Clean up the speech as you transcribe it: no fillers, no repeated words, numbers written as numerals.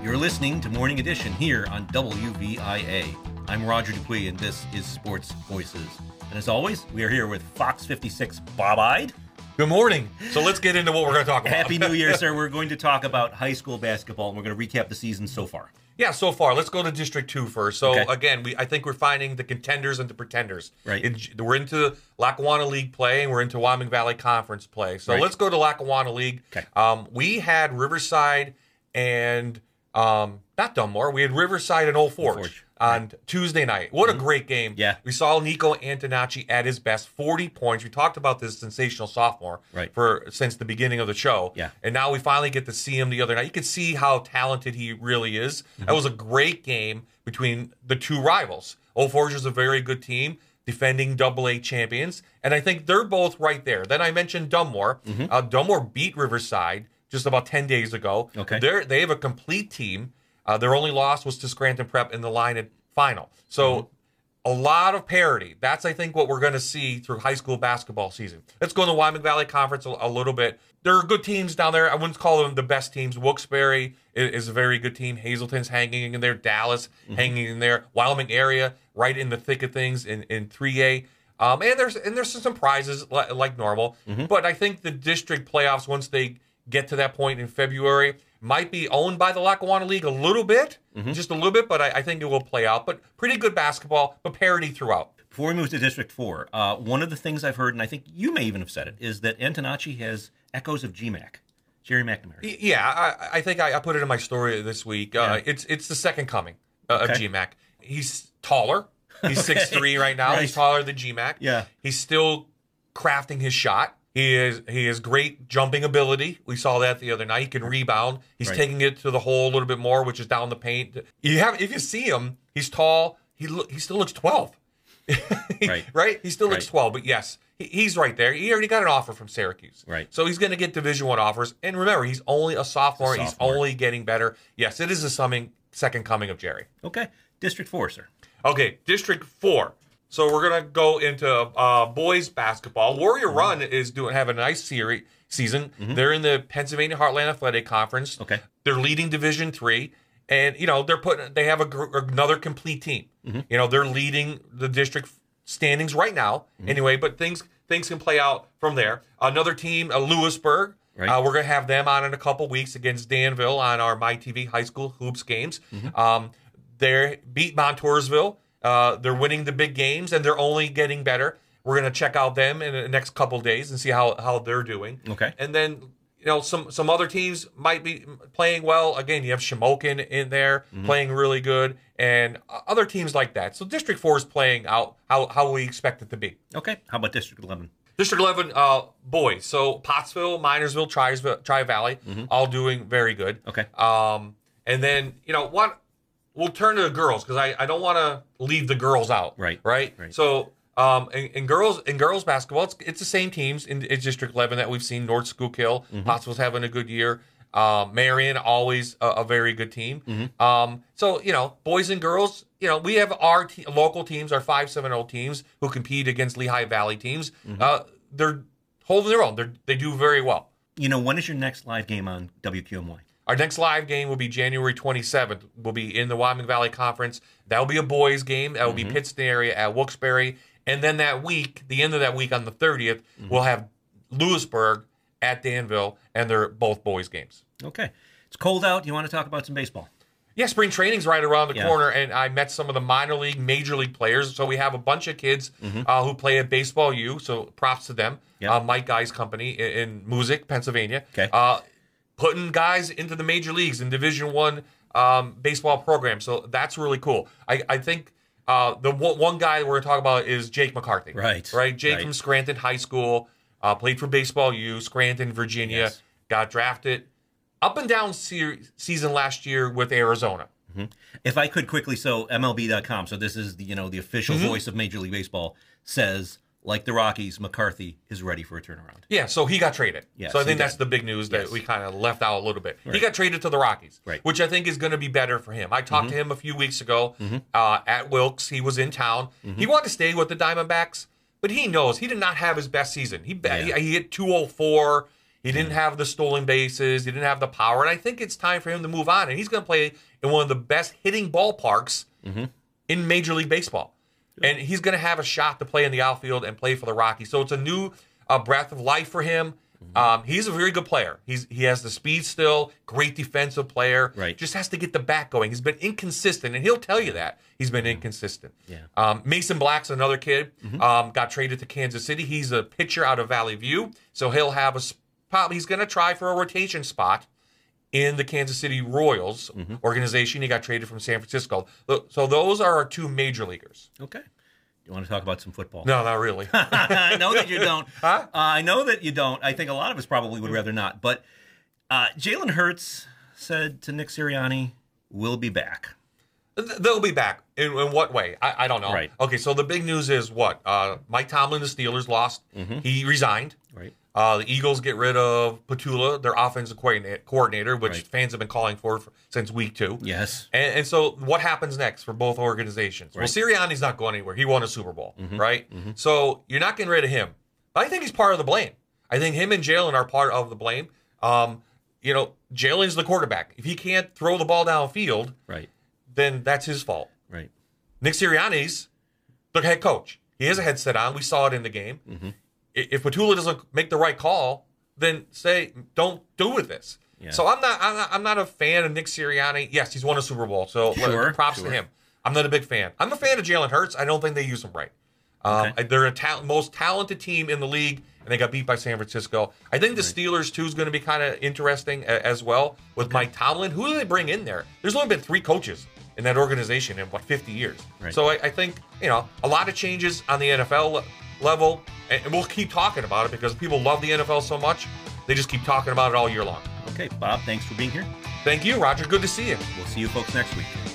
You're listening to Morning Edition here on WVIA. I'm Roger Dupuis, and this is Sports Voices. And as always, we are here with Fox 56 Bob-Eyed. Good morning. So let's get into what we're going to talk about. Happy New Year, sir. We're going to talk about high school basketball, and we're going to recap the season so far. Yeah, so far. Let's go to District 2 first. So, Okay. again, I think we're finding the contenders and the pretenders. Right. We're into Lackawanna League play, and we're into Wyoming Valley Conference play. So Right. let's go to Lackawanna League. Okay. We had Riverside and not Dunmore. We had Riverside and Old Forge on Tuesday night. What a great game. Yeah. We saw Nico Antonacci at his best, 40 points. We talked about this sensational sophomore since the beginning of the show. Yeah. And now we finally get to see him the other night. You can see how talented he really is. That was a great game between the two rivals. Old Forge is a very good team, defending AA champions, and I think they're both right there. Then I mentioned Dunmore. Dunmore beat Riverside just about 10 days ago. Okay. They have a complete team. Their only loss was to Scranton Prep in the line final. So a lot of parity. That's, I think, what we're going to see through high school basketball season. Let's go in the Wyoming Valley Conference a little bit. There are good teams down there. I wouldn't call them the best teams. Wilkes-Barre is a very good team. Hazelton's hanging in there. Dallas hanging in there. Wyoming area right in the thick of things in 3A. And there's some prizes like normal. But I think the district playoffs, once they get to that point in February, might be owned by the Lackawanna League a little bit, just a little bit, but I think it will play out. But pretty good basketball, but parity throughout. Before we move to District 4, one of the things I've heard, and I think you may even have said it, is that Antonacci has echoes of GMAC, Jerry McNamara. Yeah, I think I put it in my story this week. Yeah. It's the second coming of Okay. GMAC. He's taller. He's 6'3" right now. Right. He's taller than GMAC. Yeah. He's still crafting his shot. He has great jumping ability. We saw that the other night. He can rebound. He's Right. taking it to the hole a little bit more, which is down the paint. If you see him, he's tall. He still looks 12. Right. He still looks Right. 12. But yes, he's right there. He already got an offer from Syracuse. Right. So he's going to get Division I offers. And remember, he's only a sophomore. He's only getting better. Yes, it is a second coming of Jerry. Okay. District 4, sir. Okay, District 4. So we're gonna go into boys basketball. Warrior Run is have a nice season. They're in the Pennsylvania Heartland Athletic Conference. Okay. They're leading Division III, and they have another complete team. They're leading the district standings right now. Anyway, but things can play out from there. Another team, Lewisburg. Right. We're gonna have them on in a couple weeks against Danville on our MyTV High School Hoops games. They beat Montoursville. They're winning the big games, and they're only getting better. We're going to check out them in the next couple days and see how they're doing. Okay. And then, some other teams might be playing well. Again, you have Shamokin in there playing really good, and other teams like that. So District 4 is playing out how we expect it to be. Okay. How about District 11? District 11, boys. So Pottsville, Minersville, Tri-Valley, all doing very good. Okay. And then, we'll turn to the girls because I don't want to leave the girls out. Right. So, in girls basketball, it's the same teams in District 11 that we've seen. North Schuylkill, Pottsville's having a good year. Marion, always a very good team. So, boys and girls, we have our local teams, our 5-7-0 teams who compete against Lehigh Valley teams. They're holding their own. They do very well. When is your next live game on WQMY? Our next live game will be January 27th. We'll be in the Wyoming Valley Conference. That will be a boys game. That will be Pittston area at Wilkes-Barre. And then that week, the end of that week on the 30th, we'll have Lewisburg at Danville, and they're both boys games. Okay. It's cold out. You want to talk about some baseball? Yeah, spring training's right around the corner, and I met some of the minor league, major league players. So we have a bunch of kids who play at Baseball U, so props to them. Mike Guy's company in Music, Pennsylvania. Okay. Putting guys into the major leagues in Division I baseball program. So that's really cool. I think the one guy we're going to talk about is Jake McCarthy. Right. Jake from Scranton High School, played for Baseball U, Scranton, Virginia, got drafted. Up and down season last year with Arizona. If I could quickly, so MLB.com, so this is the official voice of Major League Baseball, says, like the Rockies, McCarthy is ready for a turnaround. Yeah, so he got traded. Yes, so I think he that's did. the big news that we kind of left out a little bit. Right. He got traded to the Rockies, Right. which I think is going to be better for him. I talked to him a few weeks ago at Wilkes. He was in town. He wanted to stay with the Diamondbacks, but he knows he did not have his best season. He hit 204. He didn't have the stolen bases. He didn't have the power. And I think it's time for him to move on. And he's going to play in one of the best hitting ballparks in Major League Baseball. And he's going to have a shot to play in the outfield and play for the Rockies. So it's a new breath of life for him. He's a very good player. He has the speed still, great defensive player. Right. Just has to get the bat going. He's been inconsistent, and he'll tell you that. He's been inconsistent. Yeah. Mason Black's another kid. Got traded to Kansas City. He's a pitcher out of Valley View, so he'll have he's going to try for a rotation spot in the Kansas City Royals organization. He got traded from San Francisco. So those are our two major leaguers. Okay. You want to talk about some football? No, not really. I know that you don't. Huh? I know that you don't. I think a lot of us probably would rather not. But Jalen Hurts said to Nick Sirianni, "We'll be back." They'll be back. In what way? I don't know. Right. Okay, so the big news is what? Mike Tomlin, the Steelers, lost. He resigned. Right. The Eagles get rid of Petula, their offensive coordinator, which fans have been calling for since week 2. Yes. And so what happens next for both organizations? Right. Well, Sirianni's not going anywhere. He won a Super Bowl, right? So you're not getting rid of him. But I think he's part of the blame. I think him and Jalen are part of the blame. Jalen's the quarterback. If he can't throw the ball downfield, Right. then that's his fault. Right. Nick Sirianni's the head coach. He has a headset on. We saw it in the game. If Petula doesn't make the right call, then say don't do with this. Yeah. So I'm not a fan of Nick Sirianni. Yes, he's won a Super Bowl, so props to him. I'm not a big fan. I'm a fan of Jalen Hurts. I don't think they use him right. They're most talented team in the league, and they got beat by San Francisco. I think the Steelers too is going to be kind of interesting as well with Mike Tomlin. Who do they bring in there? There's only been 3 coaches in that organization in 50 years. Right. So I think a lot of changes on the NFL level, and we'll keep talking about it because people love the NFL so much. They just keep talking about it all year long. Okay, Bob, thanks for being here. Thank you, Roger. Good to see you. We'll see you folks next week.